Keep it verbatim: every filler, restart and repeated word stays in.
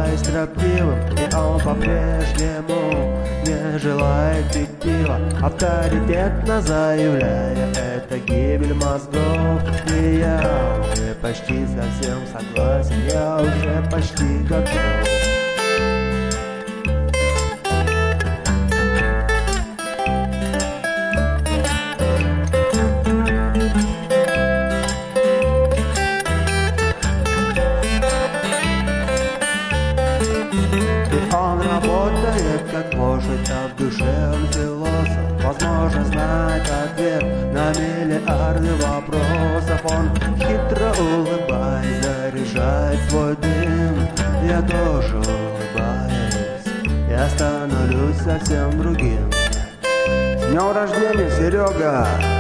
оставаясь строптивым, и он по-прежнему не желает пить пиво, авторитетно заявляя: это гибель мозгов. И я уже почти совсем согласен, я уже почти готов. Он работает как лошадь, а в душе он философ. Возможно, знает ответ на миллиарды вопросов. Он хитро улыбаясь заряжает свой дым. Я тоже улыбаюсь, я становлюсь совсем другим. С днем рождения, Серега!